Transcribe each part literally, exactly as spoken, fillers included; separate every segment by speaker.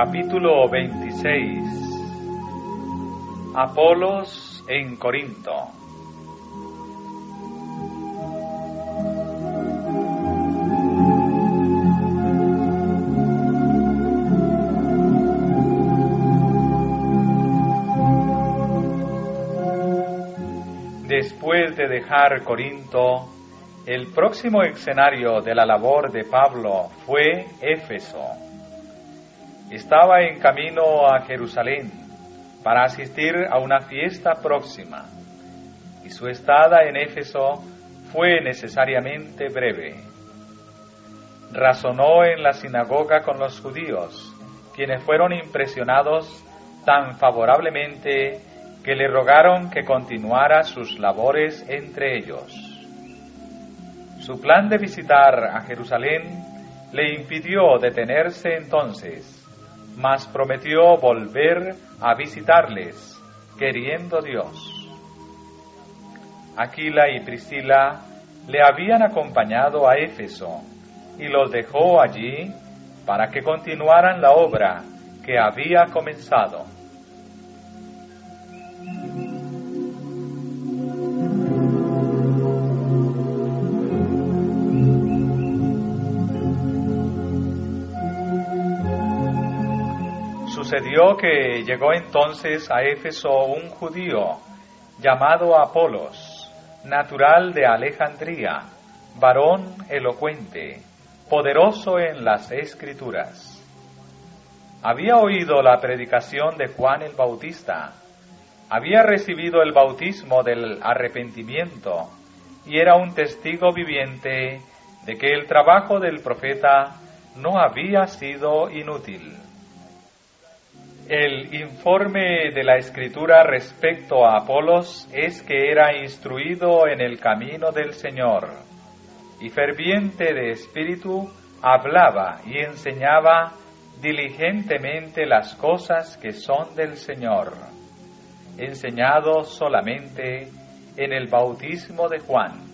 Speaker 1: Capítulo veintiséis. Apolos en Corinto. Después de dejar Corinto, el próximo escenario de la labor de Pablo fue Éfeso. Estaba en camino a Jerusalén para asistir a una fiesta próxima, y su estada en Éfeso fue necesariamente breve. Razonó en la sinagoga con los judíos, quienes fueron impresionados tan favorablemente que le rogaron que continuara sus labores entre ellos. Su plan de visitar a Jerusalén le impidió detenerse entonces, mas prometió volver a visitarles, queriendo Dios. Aquila y Priscila le habían acompañado a Éfeso y los dejó allí para que continuaran la obra que había comenzado. Sucedió que llegó entonces a Éfeso un judío llamado Apolos, natural de Alejandría, varón elocuente, poderoso en las Escrituras. Había oído la predicación de Juan el Bautista, había recibido el bautismo del arrepentimiento y era un testigo viviente de que el trabajo del profeta no había sido inútil. El informe de la Escritura respecto a Apolos es que era instruido en el camino del Señor, y ferviente de espíritu, hablaba y enseñaba diligentemente las cosas que son del Señor, enseñado solamente en el bautismo de Juan.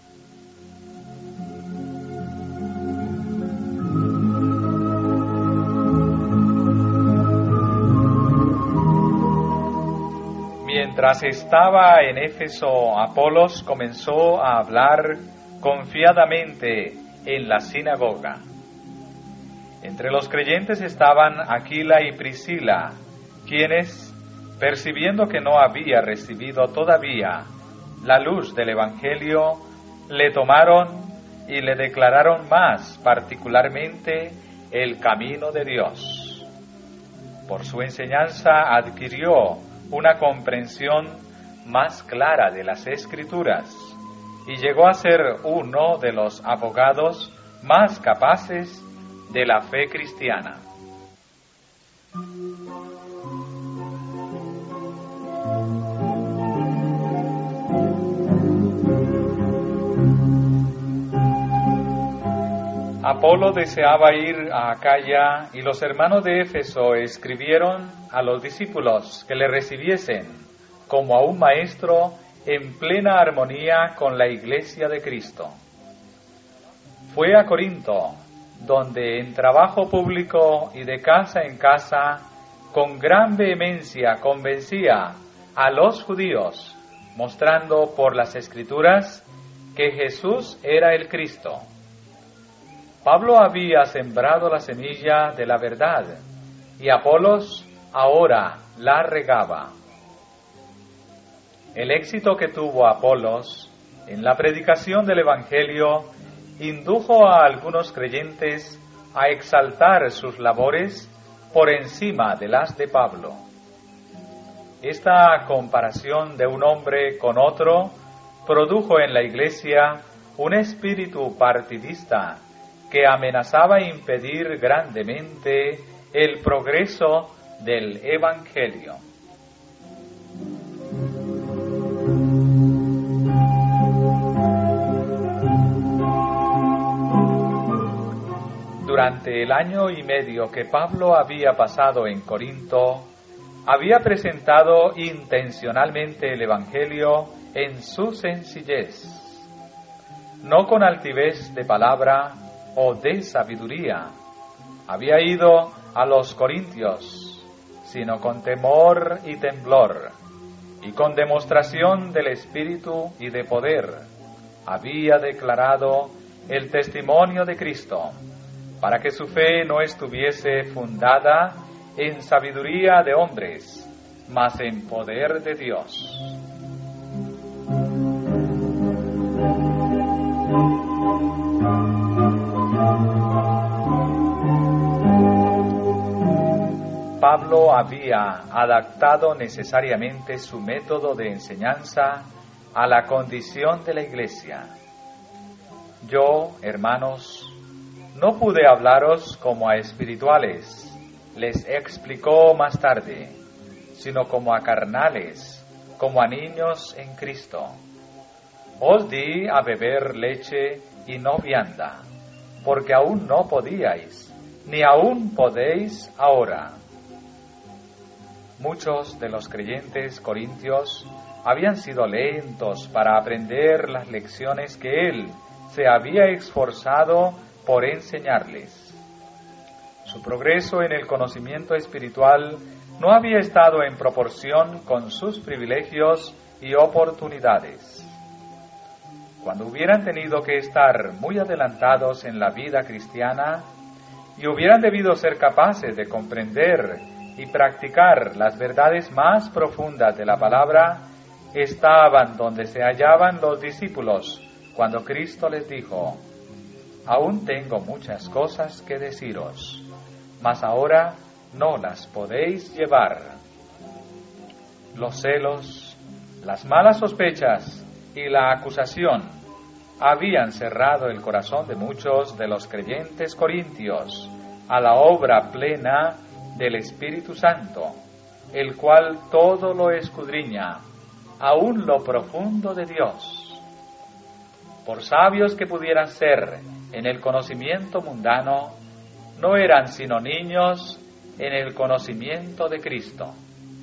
Speaker 1: Mientras estaba en Éfeso, Apolos comenzó a hablar confiadamente en la sinagoga. Entre los creyentes estaban Aquila y Priscila, quienes, percibiendo que no había recibido todavía la luz del Evangelio, le tomaron y le declararon más particularmente el camino de Dios. Por su enseñanza adquirió una comprensión más clara de las Escrituras y llegó a ser uno de los abogados más capaces de la fe cristiana. Apolo deseaba ir a Acaya y los hermanos de Éfeso escribieron a los discípulos que le recibiesen como a un maestro en plena armonía con la iglesia de Cristo. Fue a Corinto, donde en trabajo público y de casa en casa, con gran vehemencia convencía a los judíos, mostrando por las Escrituras que Jesús era el Cristo. Pablo había sembrado la semilla de la verdad y Apolos ahora la regaba. El éxito que tuvo Apolos en la predicación del Evangelio indujo a algunos creyentes a exaltar sus labores por encima de las de Pablo. Esta comparación de un hombre con otro produjo en la iglesia un espíritu partidista que amenazaba impedir grandemente el progreso del Evangelio. Durante el año y medio que Pablo había pasado en Corinto, había presentado intencionalmente el Evangelio en su sencillez, no con altivez de palabra o de sabiduría. Había ido a los corintios, sino con temor y temblor, y con demostración del Espíritu y de poder, había declarado el testimonio de Cristo, para que su fe no estuviese fundada en sabiduría de hombres, mas en poder de Dios. Pablo había adaptado necesariamente su método de enseñanza a la condición de la Iglesia. Yo, hermanos, no pude hablaros como a espirituales, les explicó más tarde, sino como a carnales, como a niños en Cristo. Os di a beber leche y no vianda, porque aún no podíais, ni aún podéis ahora. Muchos de los creyentes corintios habían sido lentos para aprender las lecciones que él se había esforzado por enseñarles. Su progreso en el conocimiento espiritual no había estado en proporción con sus privilegios y oportunidades. Cuando hubieran tenido que estar muy adelantados en la vida cristiana y hubieran debido ser capaces de comprender y practicar las verdades más profundas de la palabra, estaban donde se hallaban los discípulos cuando Cristo les dijo: aún tengo muchas cosas que deciros, mas ahora no las podéis llevar. Los celos, las malas sospechas y la acusación habían cerrado el corazón de muchos de los creyentes corintios a la obra plena del Espíritu Santo, el cual todo lo escudriña, aún lo profundo de Dios. Por sabios que pudieran ser en el conocimiento mundano, no eran sino niños en el conocimiento de Cristo.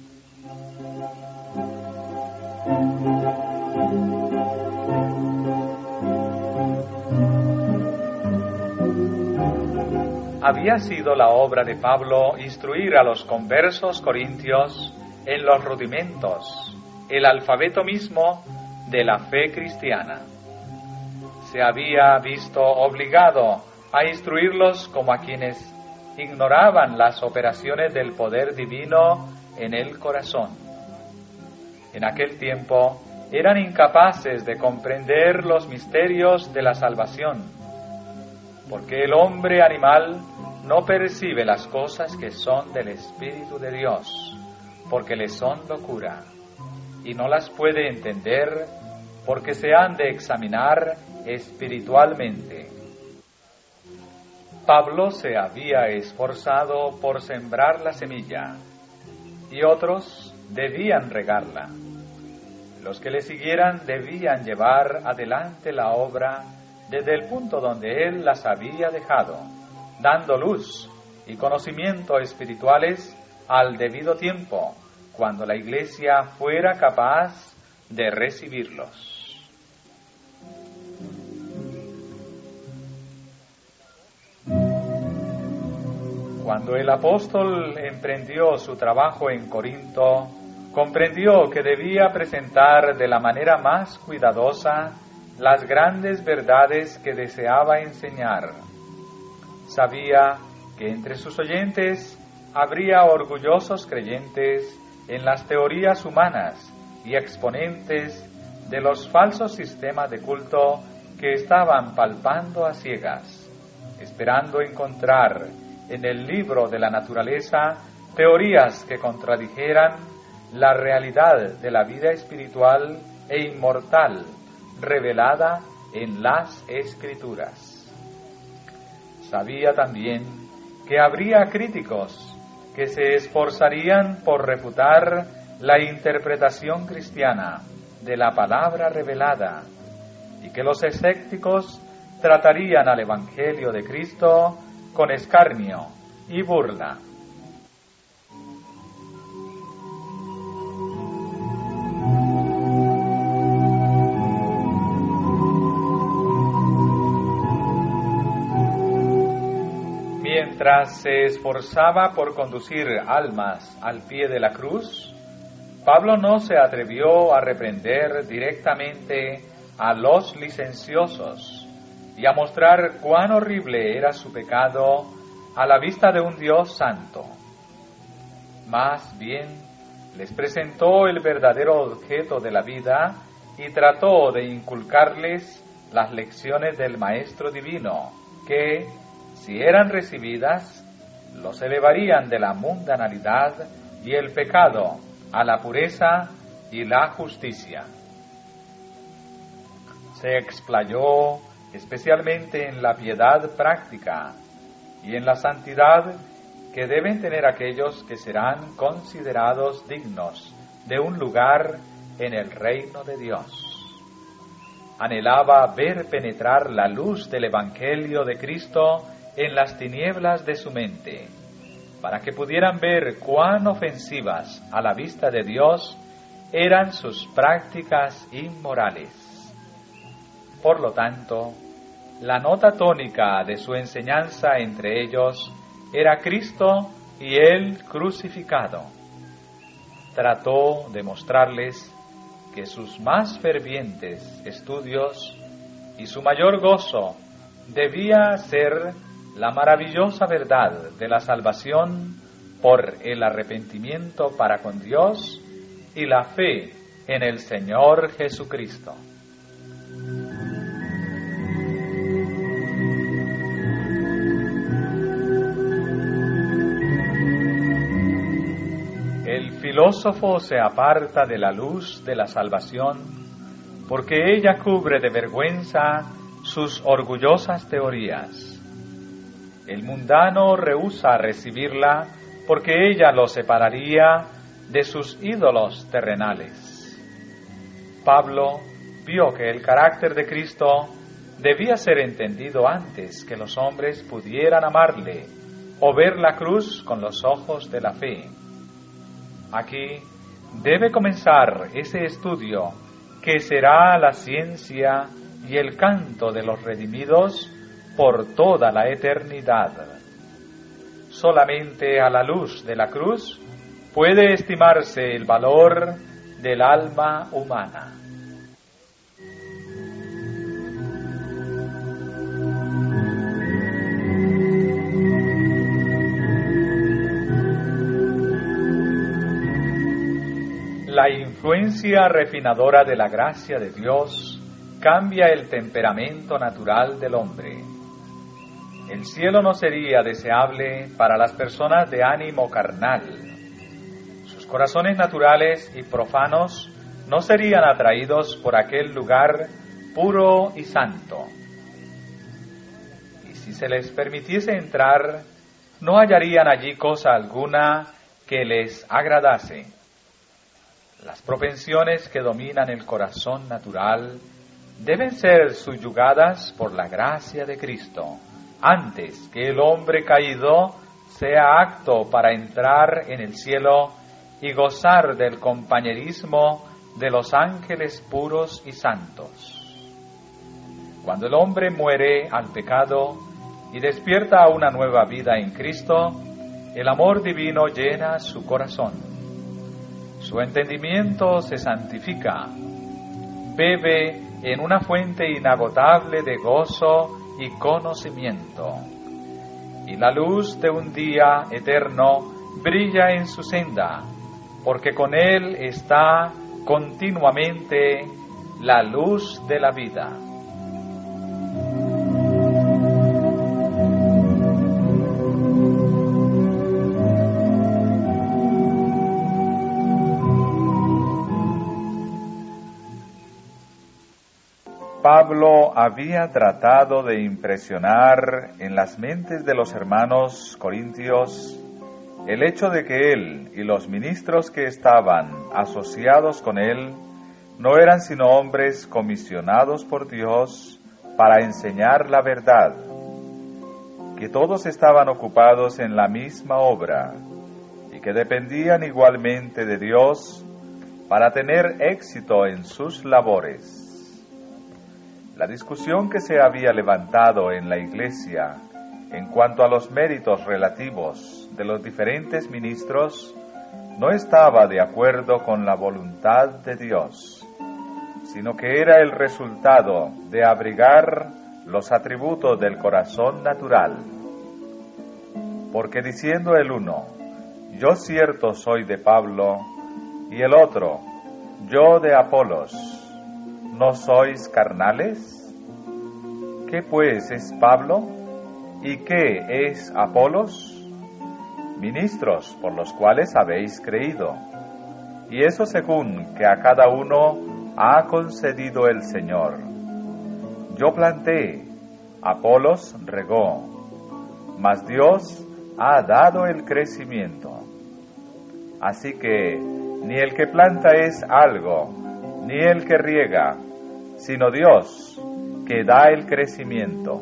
Speaker 1: Había sido la obra de Pablo instruir a los conversos corintios en los rudimentos, el alfabeto mismo de la fe cristiana. Se había visto obligado a instruirlos como a quienes ignoraban las operaciones del poder divino en el corazón. En aquel tiempo eran incapaces de comprender los misterios de la salvación, porque el hombre animal no percibe las cosas que son del Espíritu de Dios, porque le son locura, y no las puede entender, porque se han de examinar espiritualmente. Pablo se había esforzado por sembrar la semilla, y otros debían regarla. Los que le siguieran debían llevar adelante la obra desde el punto donde él las había dejado, dando luz y conocimiento espirituales al debido tiempo, cuando la Iglesia fuera capaz de recibirlos. Cuando el apóstol emprendió su trabajo en Corinto, comprendió que debía presentar de la manera más cuidadosa las grandes verdades que deseaba enseñar. Sabía que entre sus oyentes habría orgullosos creyentes en las teorías humanas y exponentes de los falsos sistemas de culto que estaban palpando a ciegas, esperando encontrar en el libro de la naturaleza teorías que contradijeran la realidad de la vida espiritual e inmortal revelada en las Escrituras. Sabía también que habría críticos que se esforzarían por refutar la interpretación cristiana de la palabra revelada y que los escépticos tratarían al Evangelio de Cristo con escarnio y burla. Mientras se esforzaba por conducir almas al pie de la cruz, Pablo no se atrevió a reprender directamente a los licenciosos y a mostrar cuán horrible era su pecado a la vista de un Dios santo. Más bien, les presentó el verdadero objeto de la vida y trató de inculcarles las lecciones del Maestro Divino, que, si eran recibidas, los elevarían de la mundanalidad y el pecado a la pureza y la justicia. Se explayó especialmente en la piedad práctica y en la santidad que deben tener aquellos que serán considerados dignos de un lugar en el reino de Dios. Anhelaba ver penetrar la luz del Evangelio de Cristo en las tinieblas de su mente, para que pudieran ver cuán ofensivas a la vista de Dios eran sus prácticas inmorales. Por lo tanto, la nota tónica de su enseñanza entre ellos era Cristo y Él crucificado. Trató de mostrarles que sus más fervientes estudios y su mayor gozo debía ser la maravillosa verdad de la salvación por el arrepentimiento para con Dios y la fe en el Señor Jesucristo. El filósofo se aparta de la luz de la salvación porque ella cubre de vergüenza sus orgullosas teorías. El mundano rehúsa recibirla porque ella lo separaría de sus ídolos terrenales. Pablo vio que el carácter de Cristo debía ser entendido antes que los hombres pudieran amarle o ver la cruz con los ojos de la fe. Aquí debe comenzar ese estudio que será la ciencia y el canto de los redimidos por toda la eternidad. Solamente a la luz de la cruz puede estimarse el valor del alma humana. La influencia refinadora de la gracia de Dios cambia el temperamento natural del hombre. El cielo no sería deseable para las personas de ánimo carnal. Sus corazones naturales y profanos no serían atraídos por aquel lugar puro y santo. Y si se les permitiese entrar, no hallarían allí cosa alguna que les agradase. Las propensiones que dominan el corazón natural deben ser subyugadas por la gracia de Cristo, antes que el hombre caído sea apto para entrar en el cielo y gozar del compañerismo de los ángeles puros y santos. Cuando el hombre muere al pecado y despierta a una nueva vida en Cristo, el amor divino llena su corazón. Su entendimiento se santifica, bebe en una fuente inagotable de gozo y conocimiento, y la luz de un día eterno brilla en su senda, porque con él está continuamente la luz de la vida. Pablo había tratado de impresionar en las mentes de los hermanos corintios el hecho de que él y los ministros que estaban asociados con él no eran sino hombres comisionados por Dios para enseñar la verdad, que todos estaban ocupados en la misma obra y que dependían igualmente de Dios para tener éxito en sus labores. La discusión que se había levantado en la iglesia En cuanto a los méritos relativos de los diferentes ministros, no estaba de acuerdo con la voluntad de Dios, sino que era el resultado de abrigar los atributos del corazón natural. Porque diciendo el uno, yo cierto soy de Pablo, y el otro, yo de Apolos, ¿no sois carnales? ¿Qué pues es Pablo? ¿Y qué es Apolos? Ministros por los cuales habéis creído, y eso según que a cada uno ha concedido el Señor. Yo planté, Apolos regó, mas Dios ha dado el crecimiento. Así que ni el que planta es algo, ni el que riega, sino Dios que da el crecimiento.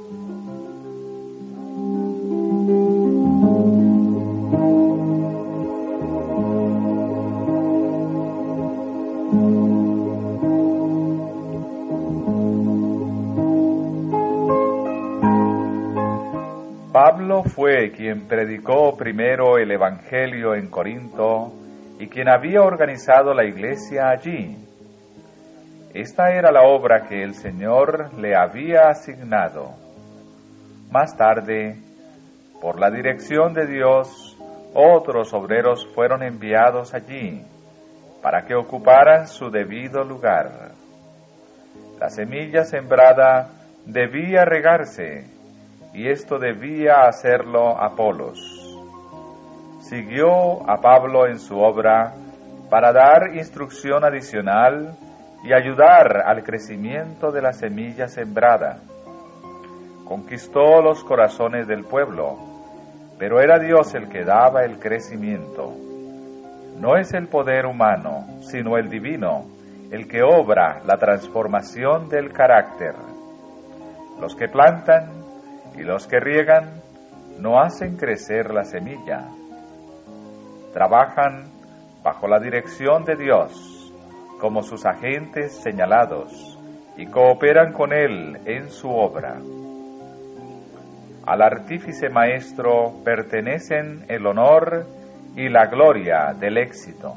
Speaker 1: Pablo fue quien predicó primero el Evangelio en Corinto y quien había organizado la iglesia allí. Esta era la obra que el Señor le había asignado. Más tarde, por la dirección de Dios, otros obreros fueron enviados allí para que ocuparan su debido lugar. La semilla sembrada debía regarse, y esto debía hacerlo Apolos. Siguió a Pablo en su obra para dar instrucción adicional y ayudar al crecimiento de la semilla sembrada. Conquistó los corazones del pueblo, pero era Dios el que daba el crecimiento. No es el poder humano, sino el divino, el que obra la transformación del carácter. Los que plantan y los que riegan no hacen crecer la semilla. Trabajan bajo la dirección de Dios, como sus agentes señalados, y cooperan con Él en su obra. Al artífice maestro pertenecen el honor y la gloria del éxito.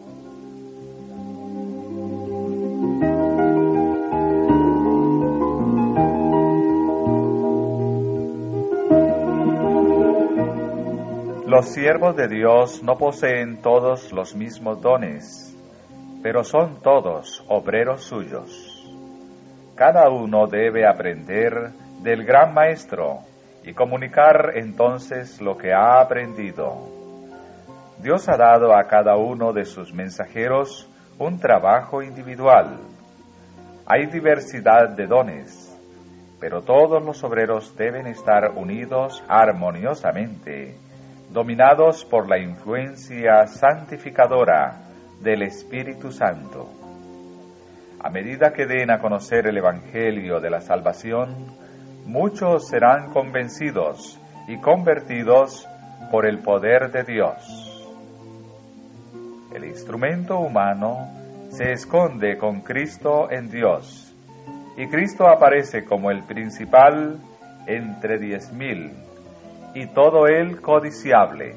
Speaker 1: Los siervos de Dios no poseen todos los mismos dones, pero son todos obreros suyos. Cada uno debe aprender del gran maestro y comunicar entonces lo que ha aprendido. Dios ha dado a cada uno de sus mensajeros un trabajo individual. Hay diversidad de dones, pero todos los obreros deben estar unidos armoniosamente, dominados por la influencia santificadora del Espíritu Santo. A medida que den a conocer el Evangelio de la salvación, muchos serán convencidos y convertidos por el poder de Dios. El instrumento humano se esconde con Cristo en Dios, y Cristo aparece como el principal entre diez mil, y todo él codiciable.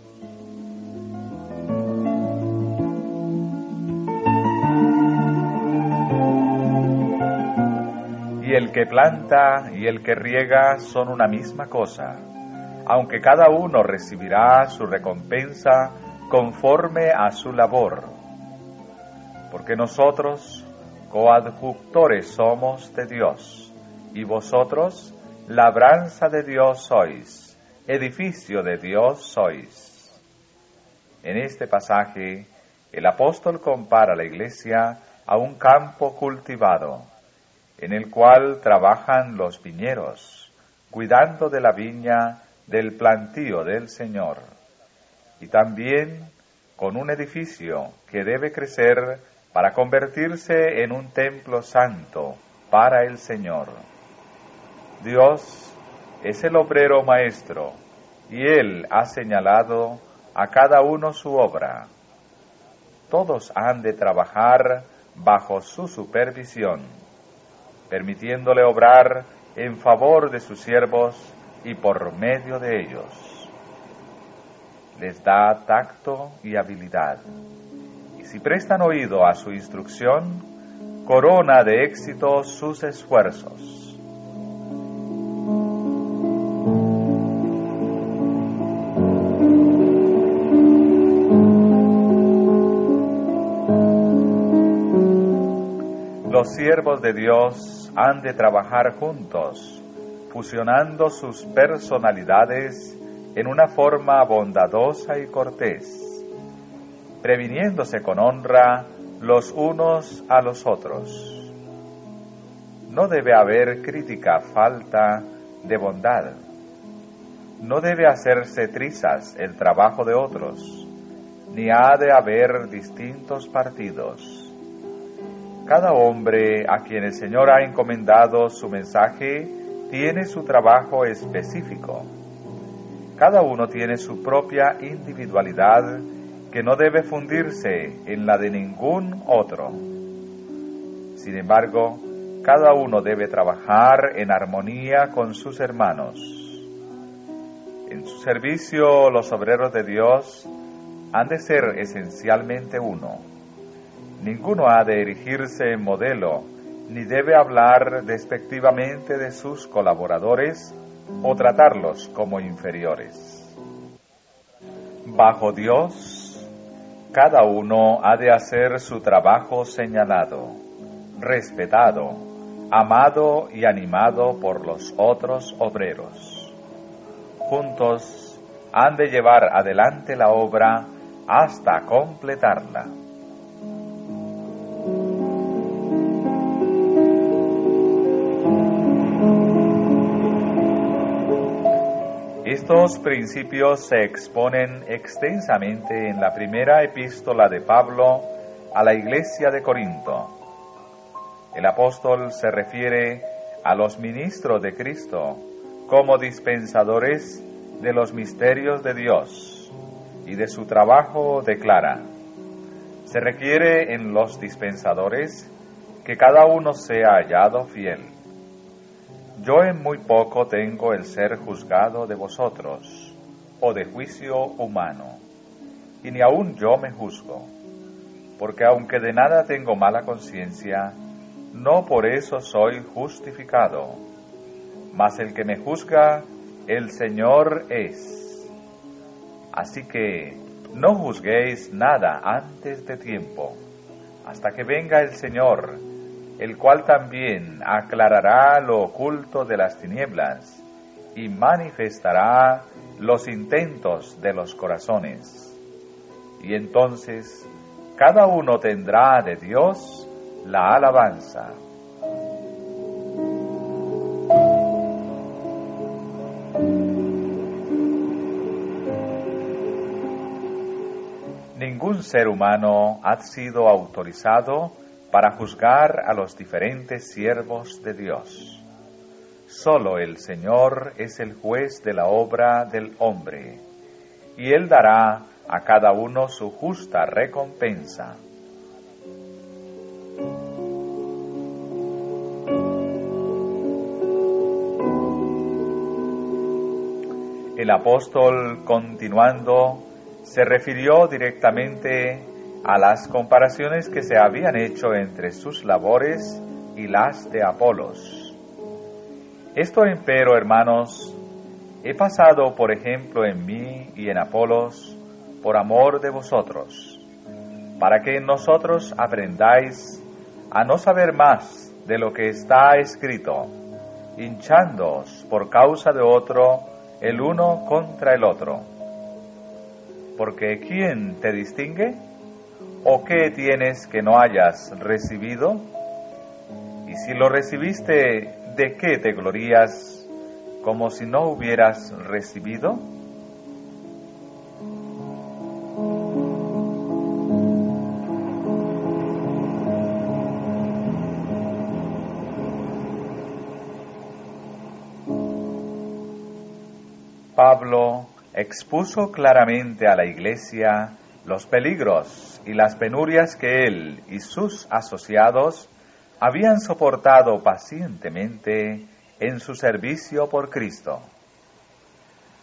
Speaker 1: Y el que planta y el que riega son una misma cosa, aunque cada uno recibirá su recompensa conforme a su labor. Porque nosotros coadjutores somos de Dios, y vosotros labranza de Dios sois, edificio de Dios sois. En este pasaje, el apóstol compara la iglesia a un campo cultivado, en el cual trabajan los viñeros, cuidando de la viña del plantío del Señor, y también con un edificio que debe crecer para convertirse en un templo santo para el Señor. Dios es el obrero maestro, y Él ha señalado a cada uno su obra. Todos han de trabajar bajo su supervisión, permitiéndole obrar en favor de sus siervos y por medio de ellos. Les da tacto y habilidad, y si prestan oído a su instrucción, corona de éxito sus esfuerzos. Los siervos de Dios han de trabajar juntos, fusionando sus personalidades en una forma bondadosa y cortés, previniéndose con honra los unos a los otros. No debe haber crítica falta de bondad. No debe hacerse trizas el trabajo de otros, ni ha de haber distintos partidos. Cada hombre a quien el Señor ha encomendado su mensaje tiene su trabajo específico. Cada uno tiene su propia individualidad que no debe fundirse en la de ningún otro. Sin embargo, cada uno debe trabajar en armonía con sus hermanos. En su servicio, los obreros de Dios han de ser esencialmente uno. Ninguno ha de erigirse en modelo, ni debe hablar despectivamente de sus colaboradores o tratarlos como inferiores. Bajo Dios, cada uno ha de hacer su trabajo señalado, respetado, amado y animado por los otros obreros. Juntos han de llevar adelante la obra hasta completarla. Estos principios se exponen extensamente en la primera epístola de Pablo a la iglesia de Corinto. El apóstol se refiere a los ministros de Cristo como dispensadores de los misterios de Dios, y de su trabajo declara: se requiere en los dispensadores que cada uno sea hallado fiel. Yo en muy poco tengo el ser juzgado de vosotros, o de juicio humano, y ni aun yo me juzgo, porque aunque de nada tengo mala conciencia, no por eso soy justificado, mas el que me juzga, el Señor es. Así que no juzguéis nada antes de tiempo, hasta que venga el Señor, el cual también aclarará lo oculto de las tinieblas y manifestará los intentos de los corazones. Y entonces cada uno tendrá de Dios la alabanza. Ningún ser humano ha sido autorizado para juzgar a los diferentes siervos de Dios. Solo el Señor es el juez de la obra del hombre, y Él dará a cada uno su justa recompensa. El apóstol, continuando, se refirió directamente a las comparaciones que se habían hecho entre sus labores y las de Apolos. Esto empero, hermanos, he pasado por ejemplo en mí y en Apolos, por amor de vosotros, para que en nosotros aprendáis a no saber más de lo que está escrito, hinchándoos por causa de otro el uno contra el otro. Porque ¿quién te distingue? ¿O qué tienes que no hayas recibido? Y si lo recibiste, ¿de qué te glorías, como si no hubieras recibido? Pablo expuso claramente a la Iglesia los peligros y las penurias que él y sus asociados habían soportado pacientemente en su servicio por Cristo.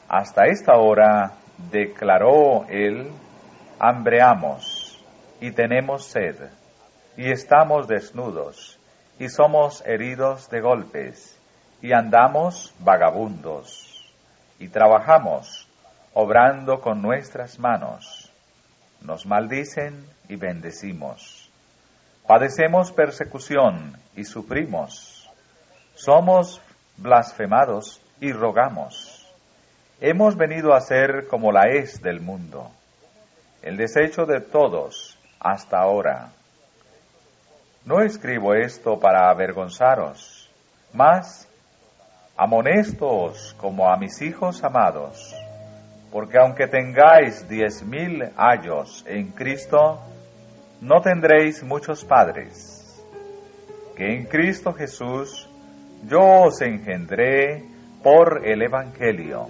Speaker 1: Hasta esta hora, declaró él, hambreamos y tenemos sed, y estamos desnudos, y somos heridos de golpes, y andamos vagabundos, y trabajamos, obrando con nuestras manos. Nos maldicen y bendecimos. Padecemos persecución y sufrimos. Somos blasfemados y rogamos. Hemos venido a ser como la hez del mundo, el desecho de todos hasta ahora. No escribo esto para avergonzaros, mas amonéstoos como a mis hijos amados, porque aunque tengáis diez mil años en Cristo, no tendréis muchos padres. Que en Cristo Jesús yo os engendré por el Evangelio.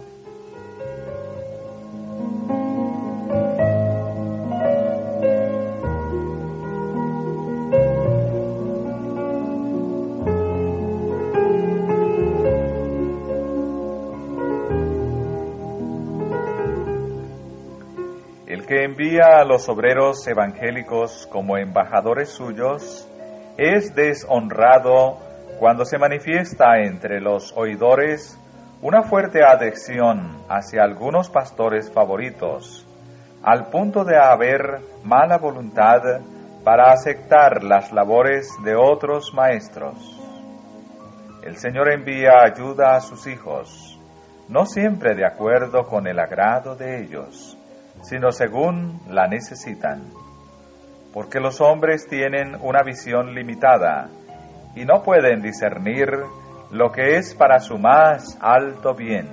Speaker 1: El que envía a los obreros evangélicos como embajadores suyos es deshonrado cuando se manifiesta entre los oidores una fuerte adhesión hacia algunos pastores favoritos, al punto de haber mala voluntad para aceptar las labores de otros maestros. El Señor envía ayuda a sus hijos, no siempre de acuerdo con el agrado de ellos, sino según la necesitan, porque los hombres tienen una visión limitada y no pueden discernir lo que es para su más alto bien.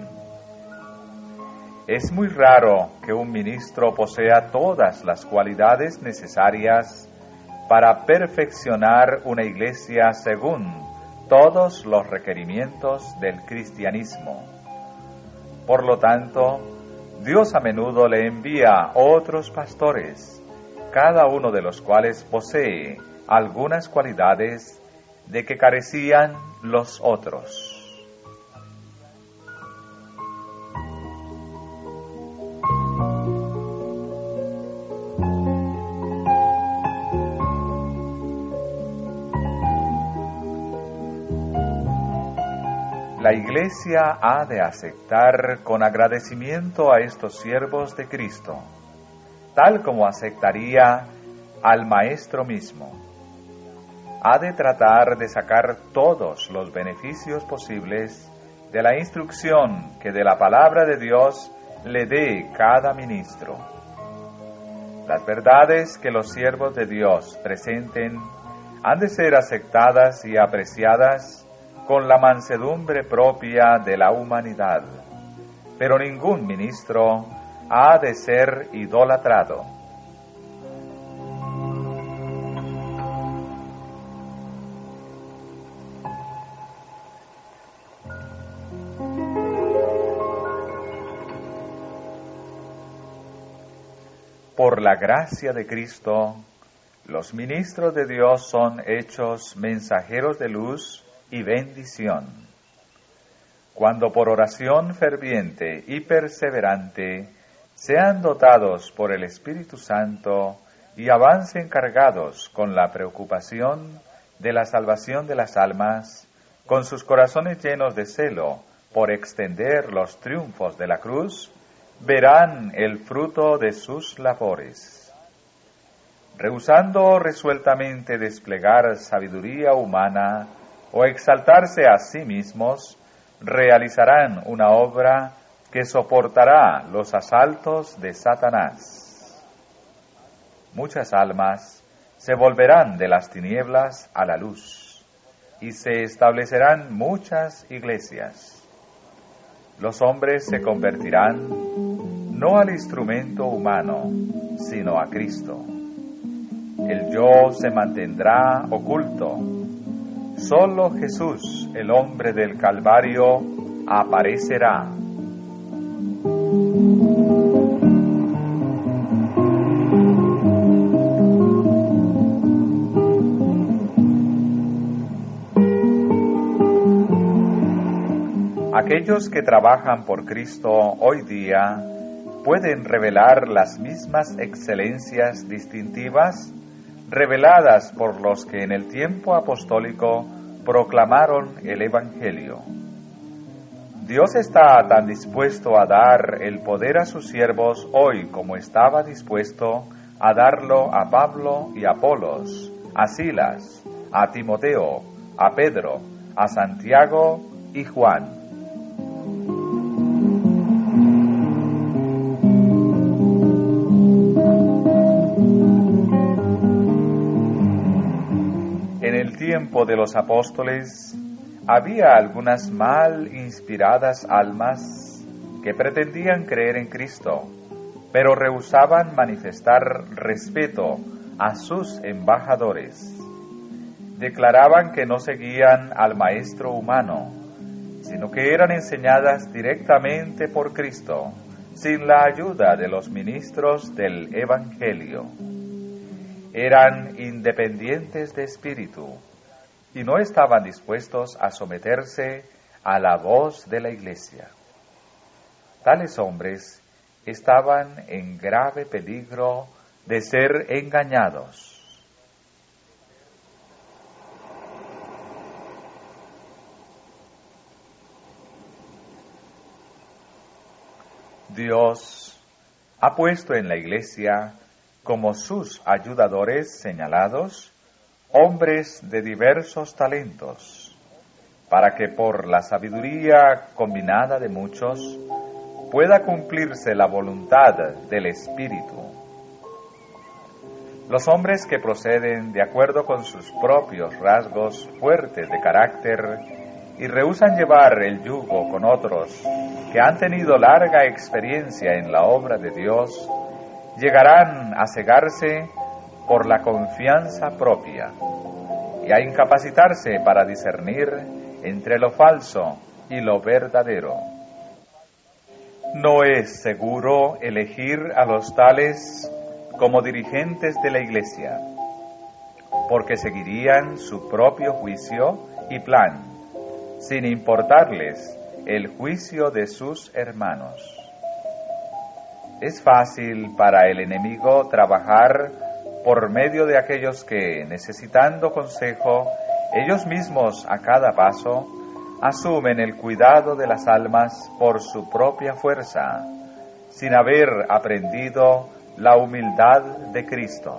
Speaker 1: Es muy raro que un ministro posea todas las cualidades necesarias para perfeccionar una iglesia según todos los requerimientos del cristianismo. Por lo tanto, Dios a menudo le envía otros pastores, cada uno de los cuales posee algunas cualidades de que carecían los otros. La Iglesia ha de aceptar con agradecimiento a estos siervos de Cristo, tal como aceptaría al Maestro mismo. Ha de tratar de sacar todos los beneficios posibles de la instrucción que de la palabra de Dios le dé cada ministro. Las verdades que los siervos de Dios presenten han de ser aceptadas y apreciadas con la mansedumbre propia de la humanidad, pero ningún ministro ha de ser idolatrado. Por la gracia de Cristo, los ministros de Dios son hechos mensajeros de luz y bendición. Cuando por oración ferviente y perseverante sean dotados por el Espíritu Santo y avancen cargados con la preocupación de la salvación de las almas, con sus corazones llenos de celo por extender los triunfos de la cruz, verán el fruto de sus labores. Rehusando resueltamente desplegar sabiduría humana o exaltarse a sí mismos, realizarán una obra que soportará los asaltos de Satanás. Muchas almas se volverán de las tinieblas a la luz, y se establecerán muchas iglesias. Los hombres se convertirán no al instrumento humano, sino a Cristo. El yo se mantendrá oculto. Solo Jesús, el hombre del Calvario, aparecerá. Aquellos que trabajan por Cristo hoy día pueden revelar las mismas excelencias distintivas reveladas por los que en el tiempo apostólico proclamaron el Evangelio. Dios está tan dispuesto a dar el poder a sus siervos hoy como estaba dispuesto a darlo a Pablo y a Apolos, a Silas, a Timoteo, a Pedro, a Santiago y Juan. En el tiempo de los apóstoles había algunas mal inspiradas almas que pretendían creer en Cristo, pero rehusaban manifestar respeto a sus embajadores. Declaraban que no seguían al maestro humano, sino que eran enseñadas directamente por Cristo, sin la ayuda de los ministros del Evangelio. Eran independientes de espíritu y no estaban dispuestos a someterse a la voz de la Iglesia. Tales hombres estaban en grave peligro de ser engañados. Dios ha puesto en la Iglesia como sus ayudadores señalados hombres de diversos talentos, para que por la sabiduría combinada de muchos pueda cumplirse la voluntad del Espíritu. Los hombres que proceden de acuerdo con sus propios rasgos fuertes de carácter y rehúsan llevar el yugo con otros que han tenido larga experiencia en la obra de Dios, llegarán a cegarse por la confianza propia y a incapacitarse para discernir entre lo falso y lo verdadero. No es seguro elegir a los tales como dirigentes de la Iglesia, porque seguirían su propio juicio y plan, sin importarles el juicio de sus hermanos. Es fácil para el enemigo trabajar por medio de aquellos que, necesitando consejo, ellos mismos a cada paso, asumen el cuidado de las almas por su propia fuerza, sin haber aprendido la humildad de Cristo.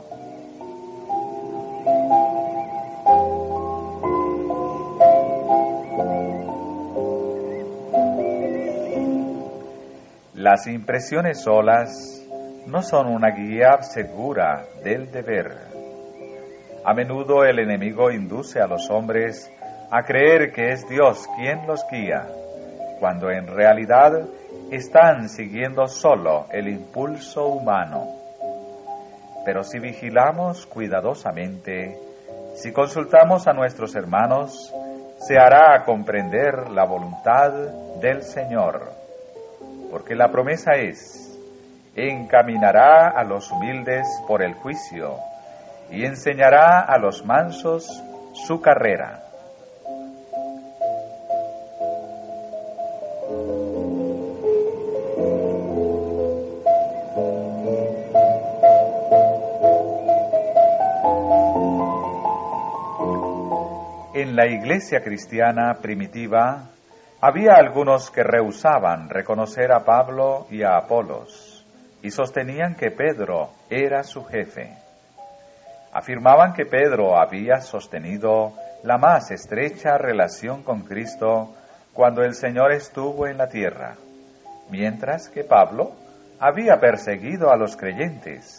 Speaker 1: Las impresiones solas no son una guía segura del deber. A menudo el enemigo induce a los hombres a creer que es Dios quien los guía, cuando en realidad están siguiendo solo el impulso humano. Pero si vigilamos cuidadosamente, si consultamos a nuestros hermanos, se hará comprender la voluntad del Señor, porque la promesa es: encaminará a los humildes por el juicio y enseñará a los mansos su carrera. En la iglesia cristiana primitiva había algunos que rehusaban reconocer a Pablo y a Apolos y sostenían que Pedro era su jefe. Afirmaban que Pedro había sostenido la más estrecha relación con Cristo cuando el Señor estuvo en la tierra, mientras que Pablo había perseguido a los creyentes.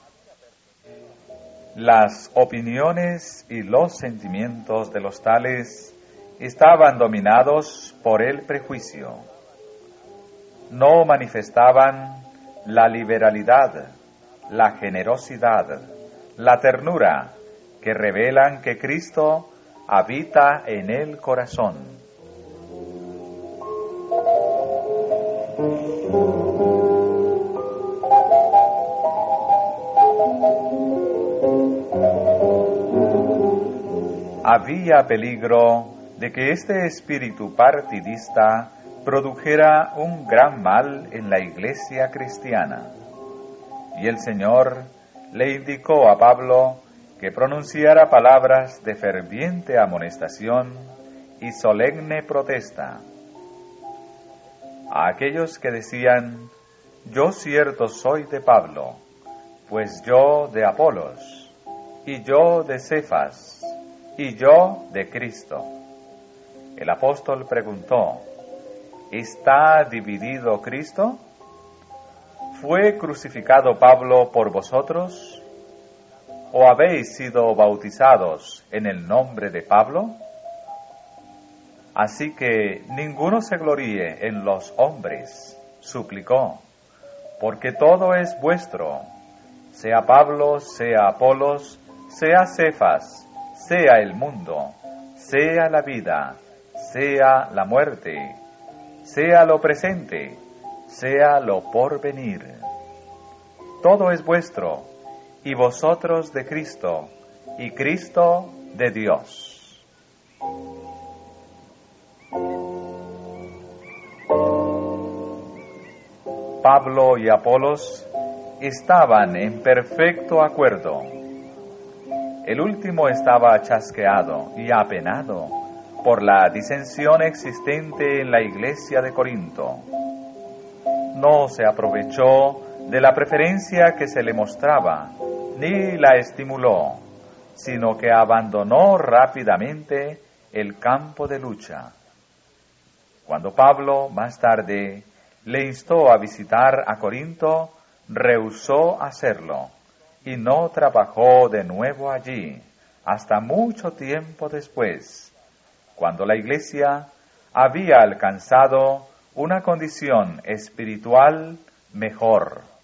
Speaker 1: Las opiniones y los sentimientos de los tales estaban dominados por el prejuicio. No manifestaban la liberalidad, la generosidad, la ternura que revelan que Cristo habita en el corazón. Había peligro de que este espíritu partidista produjera un gran mal en la iglesia cristiana. Y el Señor le indicó a Pablo que pronunciara palabras de ferviente amonestación y solemne protesta. A aquellos que decían: yo cierto soy de Pablo, pues yo de Apolos, y yo de Cefas, y yo de Cristo. El apóstol preguntó: ¿está dividido Cristo? ¿Fue crucificado Pablo por vosotros? ¿O habéis sido bautizados en el nombre de Pablo? Así que ninguno se gloríe en los hombres, suplicó, porque todo es vuestro, sea Pablo, sea Apolos, sea Cefas, sea el mundo, sea la vida, sea la muerte, sea lo presente, sea lo porvenir. Todo es vuestro, y vosotros de Cristo, y Cristo de Dios. Pablo y Apolos estaban en perfecto acuerdo. El último estaba chasqueado y apenado por la disensión existente en la iglesia de Corinto. No se aprovechó de la preferencia que se le mostraba, ni la estimuló, sino que abandonó rápidamente el campo de lucha. Cuando Pablo, más tarde, le instó a visitar a Corinto, rehusó hacerlo y no trabajó de nuevo allí hasta mucho tiempo después, cuando la iglesia había alcanzado una condición espiritual mejor.